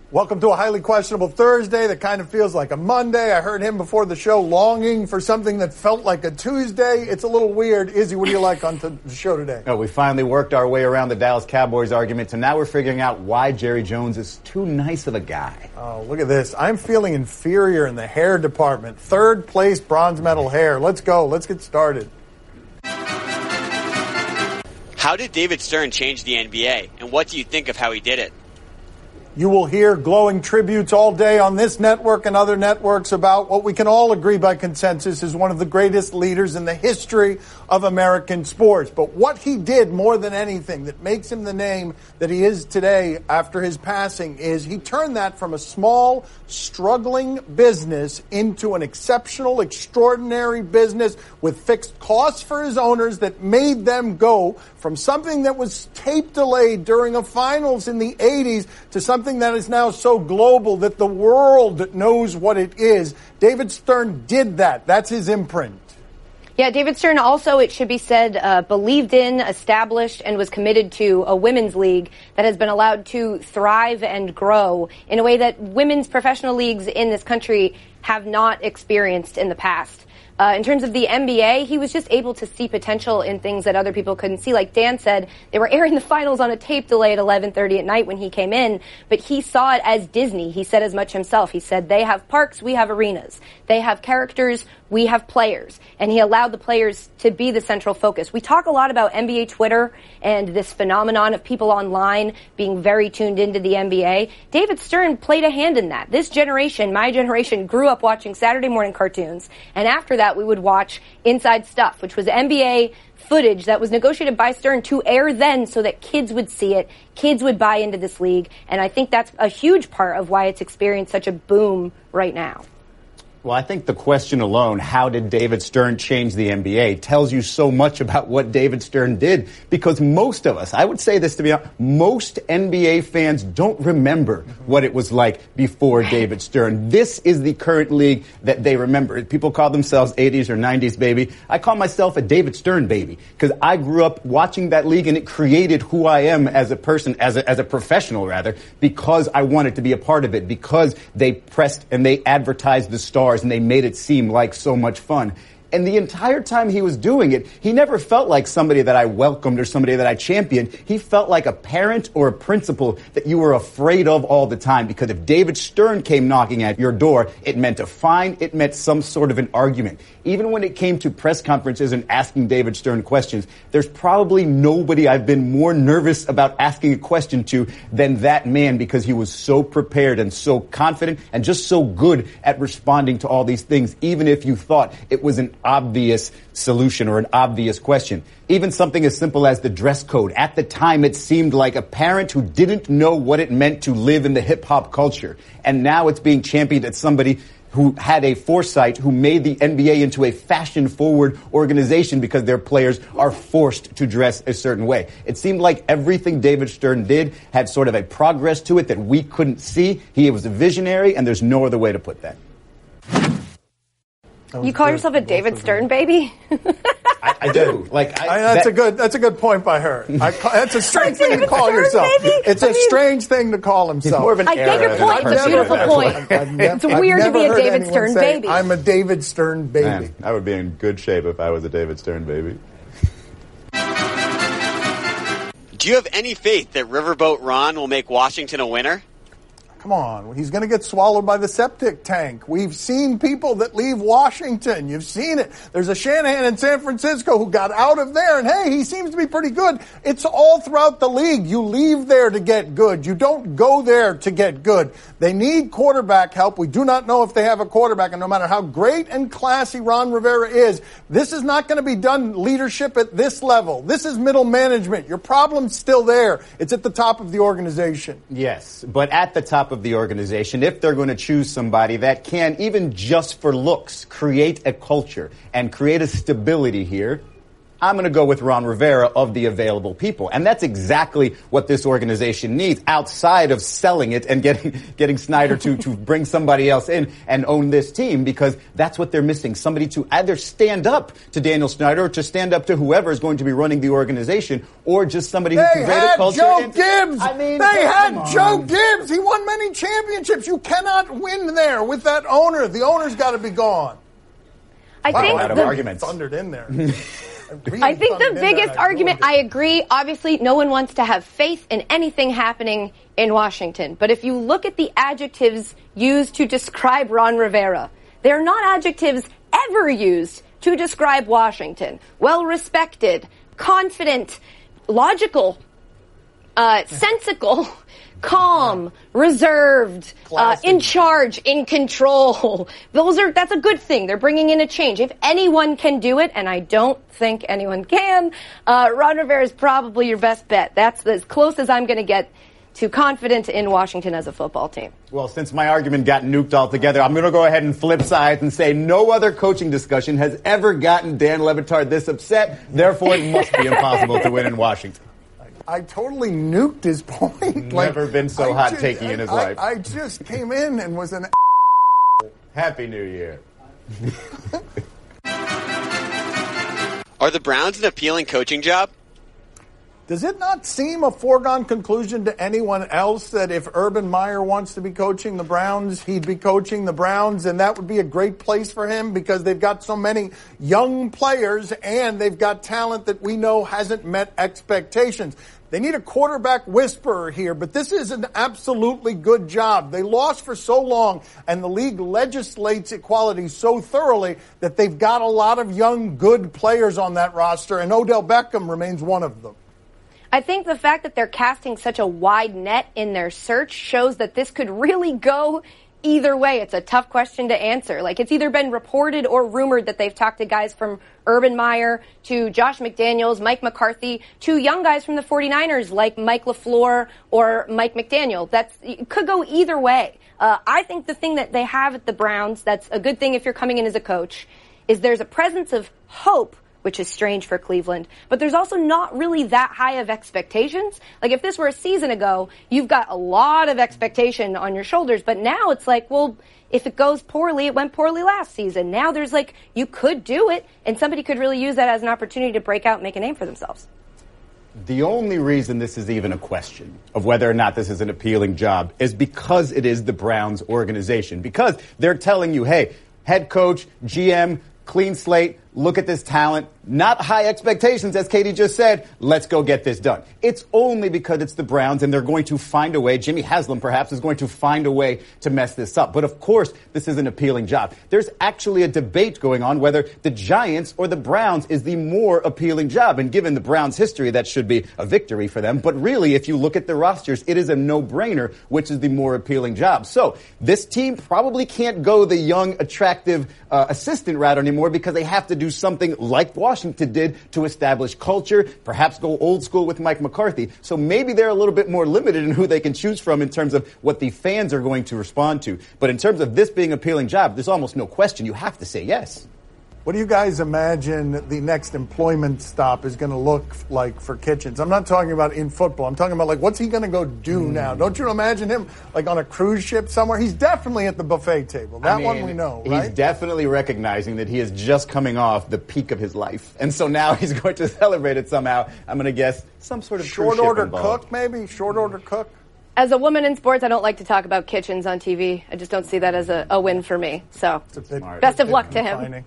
Welcome to a highly questionable Thursday that kind of feels like a Monday. I heard him before the show longing for something that felt like a Tuesday. It's a little weird. Izzy, what do you like on the show today? Oh, we finally worked our way around the Dallas Cowboys argument, and now we're figuring out why Jerry Jones is too nice of a guy. Oh, look at this. I'm feeling inferior in the hair department. Third place bronze medal hair. Let's go. Let's get started. How did David Stern change the NBA, and what do you think of how he did it? You will hear glowing tributes all day on this network and other networks about what we can all agree by consensus is one of the greatest leaders in the history of American sports. But what he did more than anything that makes him the name that he is today after his passing is he turned that from a small, struggling business into an exceptional, extraordinary business with fixed costs for his owners that made them go from something that was tape delayed during a finals in the 80s to something that is now so global that the world knows what it is. David Stern did that. That's his imprint. Yeah, David Stern also, it should be said, believed in, established, and was committed to a women's league that has been allowed to thrive and grow in a way that women's professional leagues in this country have not experienced in the past. In terms of the NBA, he was just able to see potential in things that other people couldn't see. Like Dan said, they were airing the finals on a tape delay at 11:30 at night when he came in, but he saw it as Disney. He said as much himself. He said, they have parks, we have arenas. They have characters, we have players. And he allowed the players to be the central focus. We talk a lot about NBA Twitter and this phenomenon of people online being very tuned into the NBA. David Stern played a hand in that. This generation, my generation, grew up watching Saturday morning cartoons, and after that we would watch Inside Stuff, which was NBA footage that was negotiated by Stern to air then so that kids would see it, kids would buy into this league, and I think that's a huge part of why it's experienced such a boom right now. Well, I think the question alone, how did David Stern change the NBA, tells you so much about what David Stern did. Because most of us, I would say this to be honest, most NBA fans don't remember what it was like before David Stern. This is the current league that they remember. People call themselves 80s or 90s baby. I call myself a David Stern baby because I grew up watching that league and it created who I am as a person, as a professional rather, because I wanted to be a part of it, because they pressed and they advertised the stars and they made it seem like so much fun. And the entire time he was doing it, he never felt like somebody that I welcomed or somebody that I championed. He felt like a parent or a principal that you were afraid of all the time. Because if David Stern came knocking at your door, it meant a fine, it meant some sort of an argument. Even when it came to press conferences and asking David Stern questions, there's probably nobody I've been more nervous about asking a question to than that man, because he was so prepared and so confident and just so good at responding to all these things, even if you thought it was an obvious solution or an obvious question. Even something as simple as the dress code. At the time, it seemed like a parent who didn't know what it meant to live in the hip-hop culture. And now it's being championed as somebody who had a foresight, who made the NBA into a fashion-forward organization because their players are forced to dress a certain way. It seemed like everything David Stern did had sort of a progress to it that we couldn't see. He was a visionary, and there's no other way to put that. You call yourself a David Stern baby? I do. That's a good point by her. That's a strange thing to call yourself. It's a strange thing to call himself. More of an I get your point. It's a beautiful point. It's weird to be a David Stern baby. I'm a David Stern baby. Man, I would be in good shape if I was a David Stern baby. Do you have any faith that Riverboat Ron will make Washington a winner? Come on, he's going to get swallowed by the septic tank. We've seen people that leave Washington. You've seen it. There's a Shanahan in San Francisco who got out of there, and hey, he seems to be pretty good. It's all throughout the league. You leave there to get good. You don't go there to get good. They need quarterback help. We do not know if they have a quarterback, and no matter how great and classy Ron Rivera is, this is not going to be done leadership at this level. This is middle management. Your problem's still there. It's at the top of the organization. Yes, but at the top of the organization, if they're going to choose somebody that can, even just for looks, create a culture and create a stability here, I'm going to go with Ron Rivera of the available people. And that's exactly what this organization needs outside of selling it and getting Snyder to bring somebody else in and own this team, because that's what they're missing. Somebody to either stand up to Daniel Snyder or to stand up to whoever is going to be running the organization, or just somebody who can create a culture. Joe Gibbs. They had Joe man. Gibbs. He won many championships. You cannot win there with that owner. The owner's got to be gone. I think out of arguments. Thundered in there. I think the biggest argument, I agree, obviously no one wants to have faith in anything happening in Washington. But if you look at the adjectives used to describe Ron Rivera, they're not adjectives ever used to describe Washington. Well-respected, confident, logical, sensical, calm, reserved, in charge, in control. That's a good thing. They're bringing in a change. If anyone can do it, and I don't think anyone can, Ron Rivera is probably your best bet. That's as close as I'm going to get to confident in Washington as a football team. Well, since my argument got nuked altogether, I'm going to go ahead and flip sides and say no other coaching discussion has ever gotten Dan Le Batard this upset. Therefore, it must be impossible to win in Washington. I totally nuked his point. Never been so hot-taking in his life. I just came in and was an Happy New Year. Are the Browns an appealing coaching job? Does it not seem a foregone conclusion to anyone else that if Urban Meyer wants to be coaching the Browns, he'd be coaching the Browns, and that would be a great place for him because they've got so many young players and they've got talent that we know hasn't met expectations. They need a quarterback whisperer here, but this is an absolutely good job. They lost for so long, and the league legislates equality so thoroughly that they've got a lot of young, good players on that roster, and Odell Beckham remains one of them. I think the fact that they're casting such a wide net in their search shows that this could really go either way. It's a tough question to answer. Like, it's either been reported or rumored that they've talked to guys from Urban Meyer to Josh McDaniels, Mike McCarthy, to young guys from the 49ers like Mike LaFleur or Mike McDaniel. It could go either way. I think the thing that they have at the Browns that's a good thing if you're coming in as a coach is there's a presence of hope, which is strange for Cleveland. But there's also not really that high of expectations. Like, if this were a season ago, you've got a lot of expectation on your shoulders. But now it's like, well, if it goes poorly, it went poorly last season. Now there's like, you could do it, and somebody could really use that as an opportunity to break out and make a name for themselves. The only reason this is even a question of whether or not this is an appealing job is because it is the Browns organization. Because they're telling you, hey, head coach, GM, clean slate, look at this talent, not high expectations, as Katie just said, let's go get this done. It's only because it's the Browns and they're going to find a way, Jimmy Haslam perhaps is going to find a way to mess this up. But of course, this is an appealing job. There's actually a debate going on whether the Giants or the Browns is the more appealing job. And given the Browns' history, that should be a victory for them. But really, if you look at the rosters, it is a no-brainer, which is the more appealing job. So this team probably can't go the young, attractive assistant route anymore because they have to do something like Washington did to establish culture, perhaps go old school with Mike McCarthy. So maybe they're a little bit more limited in who they can choose from in terms of what the fans are going to respond to. But in terms of this being an appealing job, there's almost no question. You have to say yes. What do you guys imagine the next employment stop is going to look like for Kitchens? I'm not talking about in football. I'm talking about, like, what's he going to go do now? Don't you imagine him, like, on a cruise ship somewhere? He's definitely at the buffet table. That one we know, right? He's definitely recognizing that he is just coming off the peak of his life. And so now he's going to celebrate it somehow. I'm going to guess some sort of short order cook, maybe? Short order cook? As a woman in sports, I don't like to talk about Kitchens on TV. I just don't see that as a win for me. So, best of luck to him.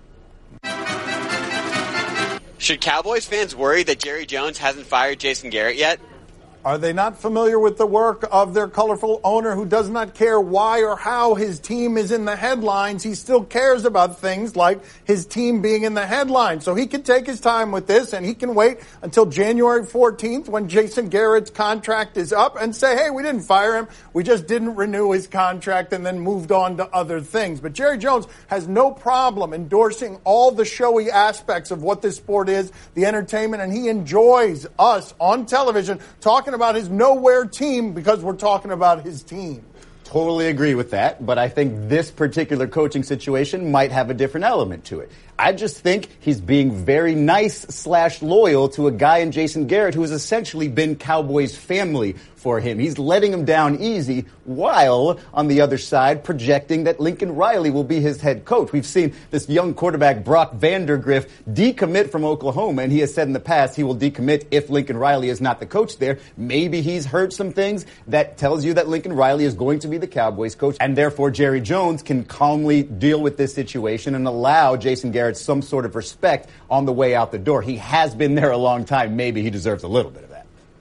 Should Cowboys fans worry that Jerry Jones hasn't fired Jason Garrett yet? Are they not familiar with the work of their colorful owner who does not care why or how his team is in the headlines? He still cares about things like his team being in the headlines. So he can take his time with this, and he can wait until January 14th when Jason Garrett's contract is up and say, hey, we didn't fire him. We just didn't renew his contract and then moved on to other things. But Jerry Jones has no problem endorsing all the showy aspects of what this sport is, the entertainment, and he enjoys us on television talking about his nowhere team because we're talking about his team. Totally agree with that, but I think this particular coaching situation might have a different element to it. I just think he's being very nice/loyal to a guy in Jason Garrett who has essentially been Cowboys family for him. He's letting him down easy while, on the other side, projecting that Lincoln Riley will be his head coach. We've seen this young quarterback, Brock Vandergriff, decommit from Oklahoma, and he has said in the past he will decommit if Lincoln Riley is not the coach there. Maybe he's heard some things that tells you that Lincoln Riley is going to be the Cowboys coach, and therefore Jerry Jones can calmly deal with this situation and allow Jason Garrett some sort of respect on the way out the door. He has been there a long time. Maybe he deserves a little bit of that.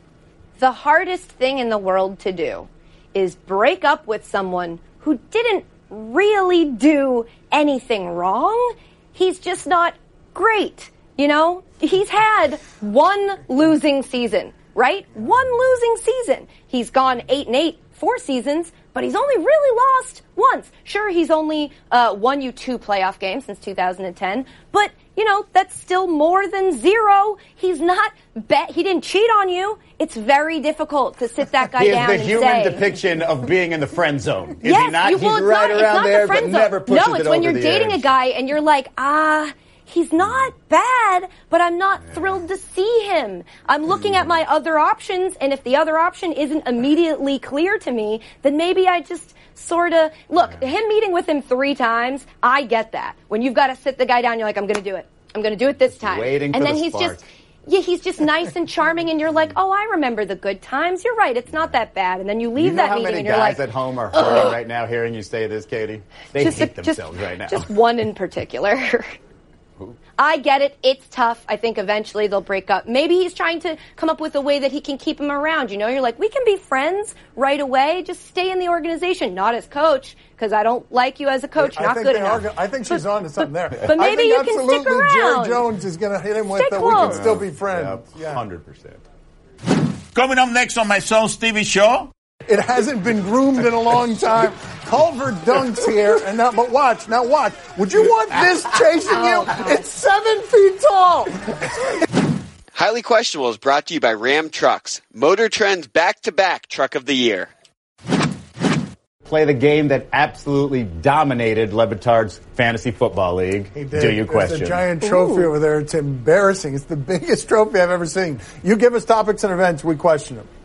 The hardest thing in the world to do is break up with someone who didn't really do anything wrong. He's just not great. You know, he's had one losing season, right? One losing season. He's gone 8-8, 4 seasons, but he's only really lost once. Sure, he's only won you 2 playoff games since 2010, but, you know, that's still more than 0. He's not he didn't cheat on you. It's very difficult to sit that guy down and say. He is the human depiction of being in the friend zone. Is yes, he not? He's right around there, but never pushes it over the edge. No, it's when you're dating a guy and you're like, he's not bad, but I'm not thrilled to see him. I'm looking at my other options, and if the other option isn't immediately clear to me, then maybe I just sort of look. Him meeting with him 3 times, I get that. When you've got to sit the guy down, you're like, I'm going to do it. I'm going to do it this time. Waiting and for then the he's spark. he's just nice and charming, and you're like, oh, I remember the good times. You're right. It's not that bad. And then you leave that meeting, and you're like, how many guys at home are hurting right now hearing you say this, Katie? They hate themselves right now. Just one in particular. Who? I get it. It's tough. I think eventually they'll break up. Maybe he's trying to come up with a way that he can keep him around. You know, you're like, we can be friends right away. Just stay in the organization, not as coach, because I don't like you as a coach. Not good enough. I think she's on to something there. But maybe you can stick around. Jerry Jones is going to hit him with that. We can still be friends. Yeah, 100%. Coming up next on my son Stevie show. It hasn't been groomed in a long time. Culver dunks here, and now, but watch. Would you want this chasing you? It's 7 feet tall. Highly Questionable is brought to you by Ram Trucks. Motor Trend's back-to-back Truck of the Year. Play the game that absolutely dominated Le Batard's fantasy football league. He did. Do you question? There's a giant trophy over there. It's embarrassing. It's the biggest trophy I've ever seen. You give us topics and events, we question them.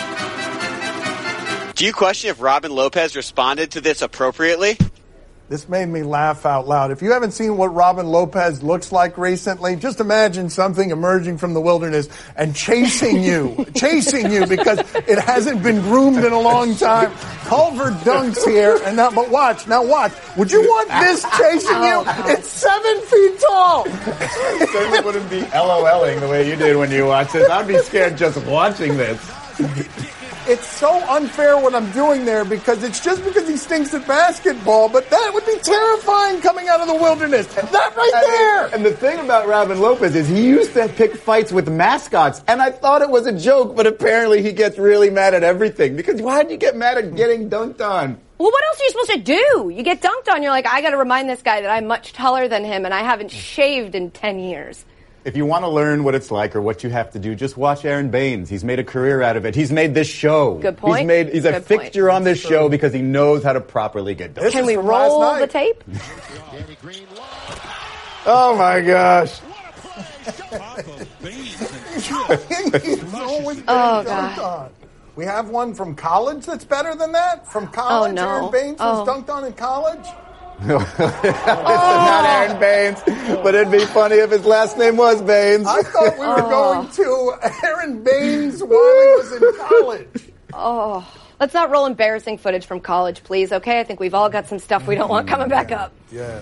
Do you question if Robin Lopez responded to this appropriately? This made me laugh out loud. If you haven't seen what Robin Lopez looks like recently, just imagine something emerging from the wilderness and chasing you because it hasn't been groomed in a long time. Culver dunks here, and now, but watch. Would you want this chasing you? It's 7 feet tall. I certainly wouldn't be LOLing the way you did when you watched this. I'd be scared just watching this. It's so unfair what I'm doing there because it's just because he stinks at basketball, but that would be terrifying coming out of the wilderness. That right there! And the thing about Robin Lopez is he used to pick fights with mascots, and I thought it was a joke, but apparently he gets really mad at everything. Because why'd you get mad at getting dunked on? Well, what else are you supposed to do? You get dunked on, you're like, I gotta remind this guy that I'm much taller than him and I haven't shaved in 10 years. If you want to learn what it's like or what you have to do, just watch Aaron Baines. He's made a career out of it. He's made this show. Good point. He's a fixture on this show because he knows how to properly get done. Can we roll the tape? Oh, my gosh. Oh, God. We have one from college that's better than that? From college? Oh, no. Aaron Baines was dunked on in college? This is not Aaron Baines, but it'd be funny if his last name was Baines. I thought we were going to Aaron Baines while he was in college. Let's not roll embarrassing footage from college, please, okay? I think we've all got some stuff we don't want coming back up. Yeah.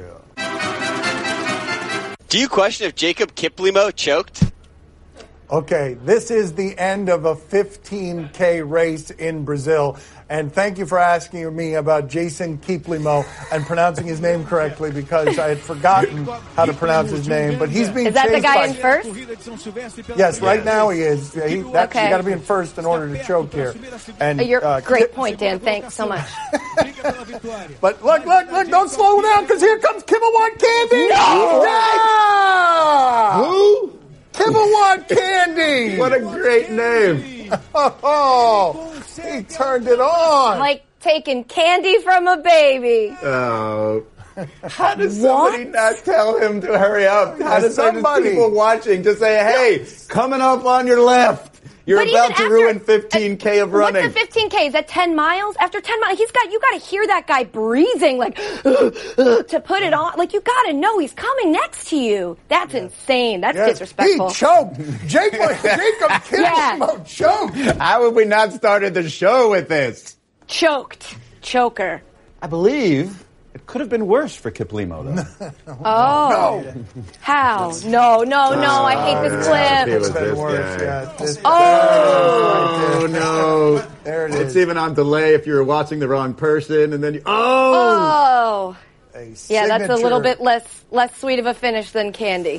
Do you question if Jacob Kiplimo choked? Okay, this is the end of a 15K race in Brazil. And thank you for asking me about Jason Kiplimo and pronouncing his name correctly because I had forgotten how to pronounce his name. But he's being chased. Is that the guy in first? Yes, right now he is. You got to be in first in order to choke here. And great point, Dan. Thanks so much. But look, don't slow down because here comes Kibblewhite Candy. No! Yeah! Who? Kibblewhite Candy! What a great name. Oh, he turned it on. Like taking candy from a baby. Oh. How does somebody not tell him to hurry up? How does people watching just say, hey, coming up on your left. You're about to ruin 15K of running. What's the 15K? Is that 10 miles? After 10 miles, you got to hear that guy breathing, like, to put it on. Like, you got to know he's coming next to you. That's insane. That's disrespectful. He choked. Jacob Kinsmo choked. How have we not started the show with this? Choker. I believe it could have been worse for Kiplimo, though. No. How? No. I hate this clip. It was this guy. Oh, no. There it is. It's even on delay if you're watching the wrong person, and then you... Yeah, that's a little bit less sweet of a finish than Candy.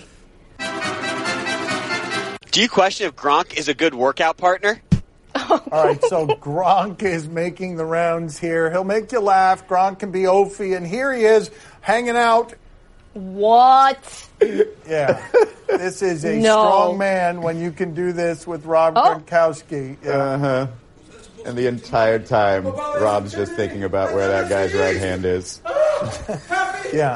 Do you question if Gronk is a good workout partner? All right, so Gronk is making the rounds here. He'll make you laugh. Gronk can be oafy, and here he is hanging out. What? Yeah. This is a strong man when you can do this with Rob Gronkowski. Yeah. Uh-huh. And the entire time, Rob's just thinking about where that guy's right hand is. Yeah.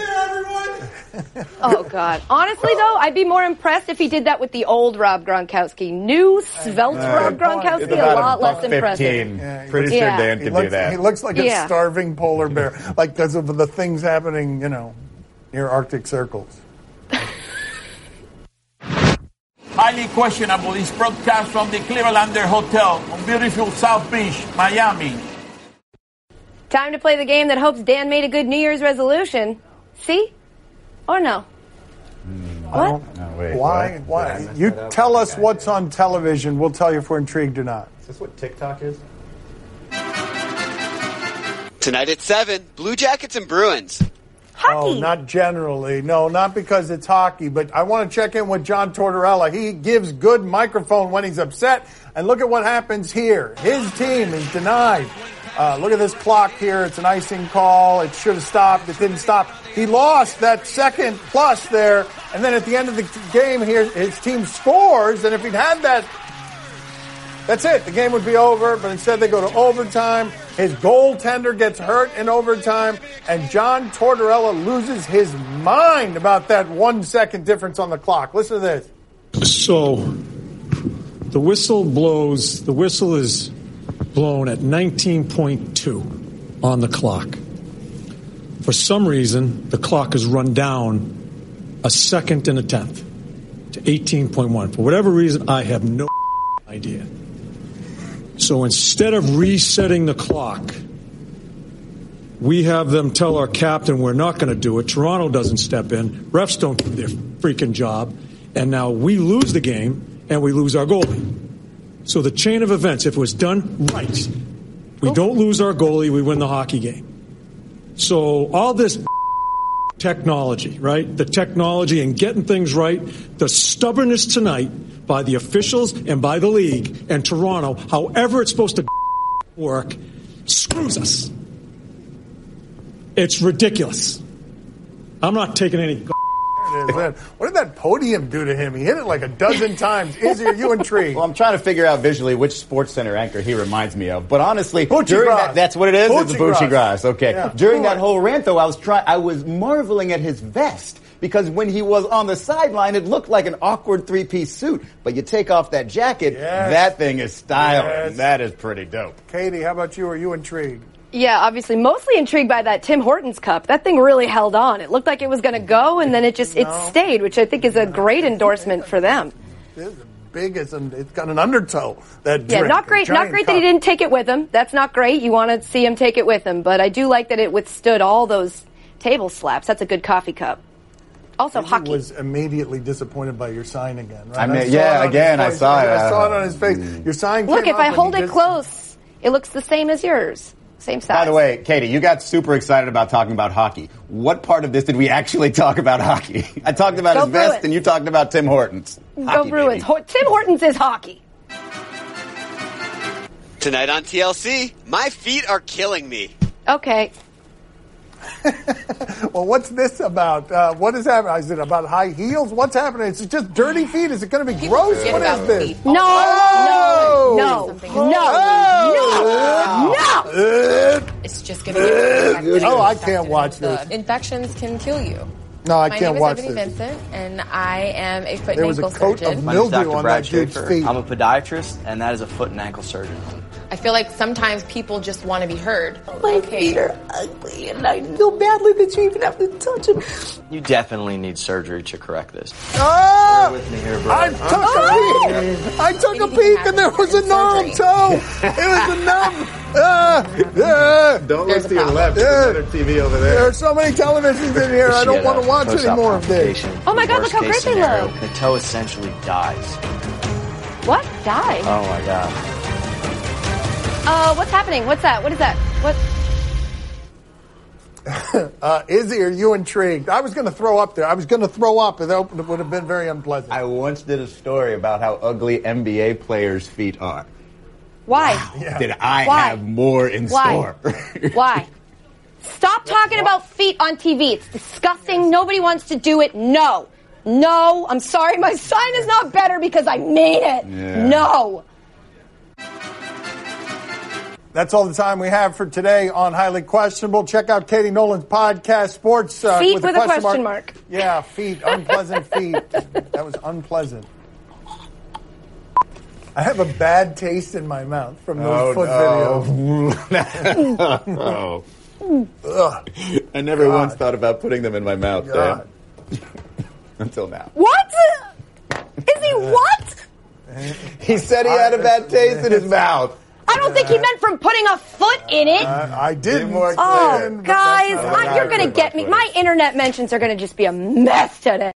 Oh, God. Honestly, though, I'd be more impressed if he did that with the old Rob Gronkowski. New, svelte Rob Gronkowski, a lot less impressive. Yeah, pretty sure Dan can do that. He looks like a starving polar bear, like because of the things happening, near Arctic circles. Highly questionable is broadcast from the Clevelander Hotel on beautiful South Beach, Miami. Time to play the game that hopes Dan made a good New Year's resolution. See? Or no? What? No, wait, Why? what? Why? You tell us what's on television. We'll tell you if we're intrigued or not. Is this what TikTok is? Tonight at 7, Blue Jackets and Bruins. Hockey. Oh, not generally. No, not because it's hockey. But I want to check in with John Tortorella. He gives good microphone when he's upset. And look at what happens here. His team is denied. Look at this clock here. It's an icing call. It should have stopped. It didn't stop. He lost that second plus there. And then at the end of the game here, his team scores. And if he'd had that, that's it. The game would be over. But instead they go to overtime. His goaltender gets hurt in overtime. And John Tortorella loses his mind about that 1 second difference on the clock. Listen to this. So the whistle blows. The whistle is blown at 19.2 on the clock. For some reason, the clock is run down a second and a tenth to 18.1. For whatever reason, I have no idea. So instead of resetting the clock, we have them tell our captain we're not going to do it. Toronto doesn't step in. Refs don't do their freaking job. And now we lose the game and we lose our goalie. So the chain of events, if it was done right, we don't lose our goalie, we win the hockey game. So all this technology, right? The technology and getting things right, the stubbornness tonight by the officials and by the league and Toronto, however it's supposed to work, screws us. It's ridiculous. I'm not taking any. What did that podium do to him? He hit it like a dozen times. Izzy, are you intrigued? Well, I'm trying to figure out visually which SportsCenter anchor he reminds me of. But honestly, Bucci-Gras. that's what it is? It's Bucci-Gras. Okay. Yeah. During that whole rant, though, I was marveling at his vest. Because when he was on the sideline, it looked like an awkward three-piece suit. But you take off that jacket, that thing is stylish. Yes. That is pretty dope. Katie, how about you? Are you intrigued? Yeah, obviously, mostly intrigued by that Tim Hortons cup. That thing really held on. It looked like it was going to go, and then it stayed, which I think is a great endorsement for them. It's big as it's got an undertow. That drink, not great that he didn't take it with him. That's not great. You want to see him take it with him, but I do like that it withstood all those table slaps. That's a good coffee cup. Also, hockey. Was immediately disappointed by your sign again, right? I saw it. I saw it on his face. Your sign. Look, if I hold it close, it looks the same as yours. Same size. By the way, Katie, you got super excited about talking about hockey. What part of this did we actually talk about hockey? I talked about his vest, and you talked about Tim Hortons. Go Bruins. Tim Hortons is hockey. Tonight on TLC, my feet are killing me. Okay. Well, what's this about? What is happening? Is it about high heels? What's happening? Is it just dirty feet? Is it going to be gross? What is this? No. No! It's just going to get infected. Oh, I can't watch this. Infections can kill you. No, I can't watch My name is this. Ebony Vincent, and I am a foot There and was a ankle coat surgeon. of My name is mildew Dr. on Brad that dude's Schaefer. feet. I'm a podiatrist, and that is a foot and ankle surgeon. I feel like sometimes people just want to be heard. My feet are ugly, and I feel badly that you even have to touch them. You definitely need surgery to correct this. Ah! Bear with me here, bro. I took a peek and there was a gnarled toe. It was a numb. Don't There's look a to your problem. left. There's another TV over There there. are so many televisions in here. I She don't had want a to watch any post-op more of this. complication. Oh my God, Worst look how case great they scenario, look. The toe essentially dies. What? Die? Oh my God. What's happening? What's that? What is that? What? Izzy, are you intrigued? I was going to throw up there. I was going to throw up, and that would have been very unpleasant. I once did a story about how ugly NBA players' feet are. Why? Did I Why? have more in Why? store? Why? Stop talking about feet on TV. It's disgusting. Nobody wants to do it. No. No. I'm sorry. My sign is not better because I made it. Yeah. No. That's all the time we have for today on Highly Questionable. Check out Katie Nolan's podcast, Sports. Feet with a question mark. Yeah, feet. Unpleasant feet. That was unpleasant. I have a bad taste in my mouth from those foot videos. Ugh. I never once thought about putting them in my mouth, God. Dan. Until now. What? Is he what? He said he had a bad taste in his mouth. I don't think he meant from putting a foot in it. I didn't. More Oh, clear. guys, But that's not you're going to get me. My internet mentions are going to just be a mess today.